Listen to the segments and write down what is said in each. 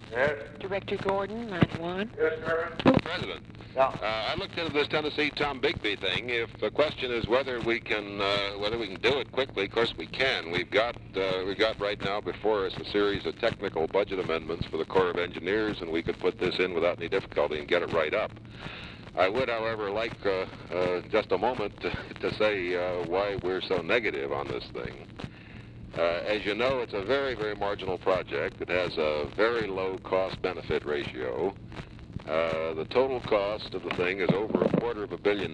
Yes. Director Gordon, line 1. Yes, sir. President, Yeah. I looked into this Tennessee Tom Bigby thing. If the question is whether we can do it quickly, of course we can. We've got right now before us a series of technical budget amendments for the Corps of Engineers, and we could put this in without any difficulty and get it right up. I would, however, like just a moment to say why we're so negative on this thing. As you know, it's a very, very marginal project. It has a very low cost-benefit ratio. The total cost of the thing is over $250 million.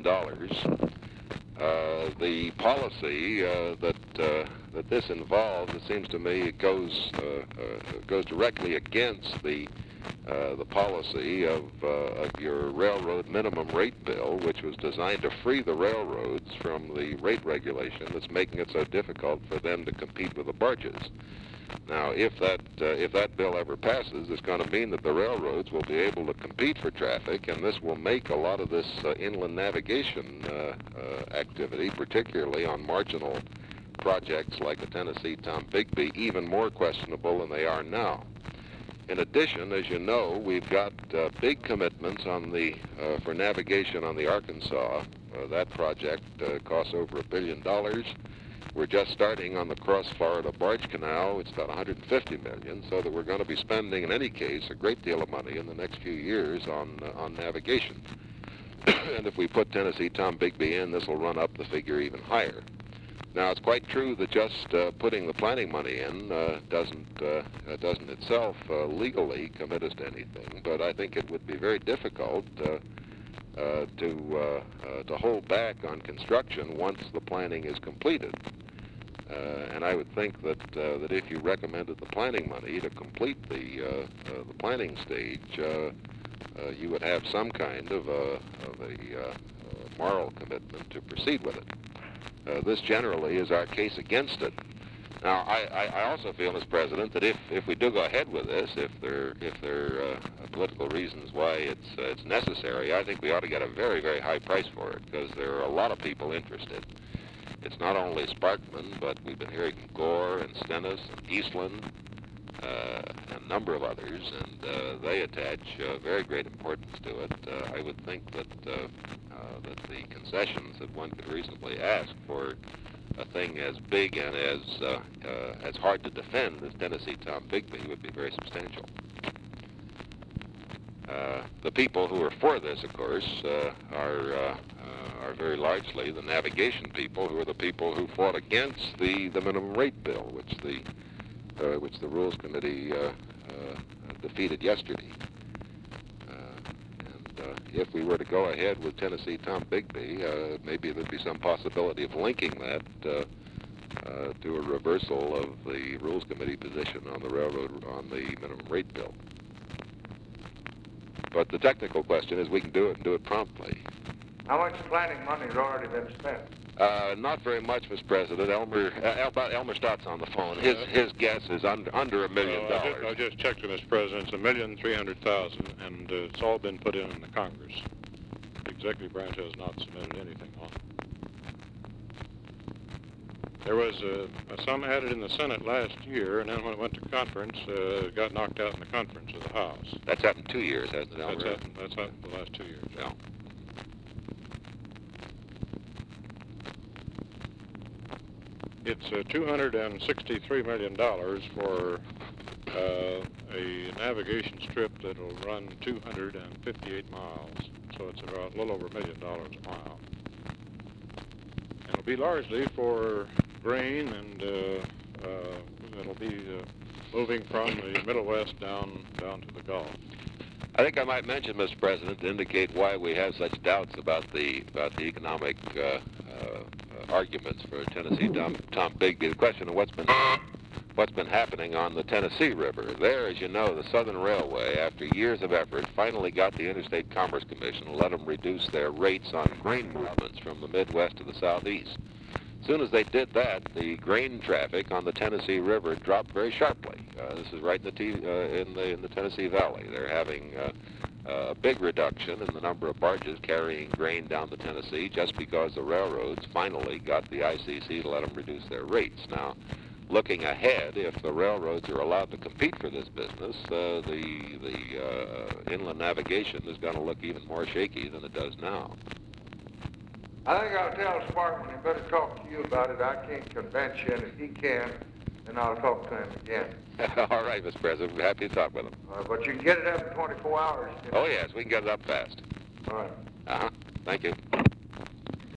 The policy that this involves, it seems to me, it goes directly against the policy of your railroad minimum rate bill, which was designed to free the railroads from the rate regulation that's making it so difficult for them to compete with the barges. Now, if that bill ever passes, it's going to mean that the railroads will be able to compete for traffic, and this will make a lot of this inland navigation activity, particularly on marginal projects like the Tennessee Tom Bigby, even more questionable than they are now. In addition, as you know, we've got big commitments on for navigation on the Arkansas. That project costs over $1 billion. We're just starting on the Cross-Florida Barge Canal. It's about $150 million, so that we're going to be spending, in any case, a great deal of money in the next few years on navigation. And if we put Tennessee Tom Bigby in, this will run up the figure even higher. Now, it's quite true that just putting the planning money in doesn't itself legally commit us to anything, but I think it would be very difficult to hold back on construction once the planning is completed. And I would think that if you recommended the planning money to complete the planning stage, you would have some kind of a moral commitment to proceed with it. This generally is our case against it. Now, I also feel, Mr. President, that if we do go ahead with this, if there are political reasons why it's necessary, I think we ought to get a very, very high price for it, because there are a lot of people interested. It's not only Sparkman, but we've been hearing from Gore and Stennis and Eastland and a number of others, and they attach very great importance to it. I would think that the concessions that one could reasonably ask for a thing as big and as hard to defend as Tennessee Tom Bigby would be very substantial. The people who are for this, of course, are very largely the navigation people, who are the people who fought against the minimum rate bill, which the Rules Committee defeated yesterday. If we were to go ahead with Tennessee Tom Bigby, maybe there'd be some possibility of linking that to a reversal of the Rules Committee position on the railroad on the minimum rate bill. But the technical question is we can do it and do it promptly. How much planning money has already been spent? Not very much, Mr. President. Elmer Stott's on the phone. His guess is under $1 million. I just checked it, Mr. President. It's $1,300,000, and it's all been put in the Congress. The executive branch has not submitted anything on it. There was some added in the Senate last year, and then when it went to conference, it got knocked out in the conference of the House. That's happened 2 years, hasn't it, Elmer? That's happened the last 2 years. Yeah. It's $263 million for a navigation strip that'll run 258 miles. So it's about a little over $1 million a mile. And it'll be largely for grain, and it'll be moving from the Middle West down to the Gulf. I think I might mention, Mr. President, to indicate why we have such doubts about the economic arguments for Tennessee Tom Bigby. The question of what's been happening on the Tennessee River. There, as you know, the Southern Railway, after years of effort, finally got the Interstate Commerce Commission to let them reduce their rates on grain movements from the Midwest to the Southeast. As soon as they did that, the grain traffic on the Tennessee River dropped very sharply. This is right in the Tennessee Valley. They're having a big reduction in the number of barges carrying grain down the Tennessee just because the railroads finally got the ICC to let them reduce their rates. Now, looking ahead, if the railroads are allowed to compete for this business, the inland navigation is going to look even more shaky than it does now. I think I'll tell Sparkman he better talk to you about it. I can't convince you, and if he can, then I'll talk to him again. All right, Mr. President, we're happy to talk with him. But you can get it up in 24 hours. Oh, yes, we can get it up fast. All right. Uh-huh. Thank you.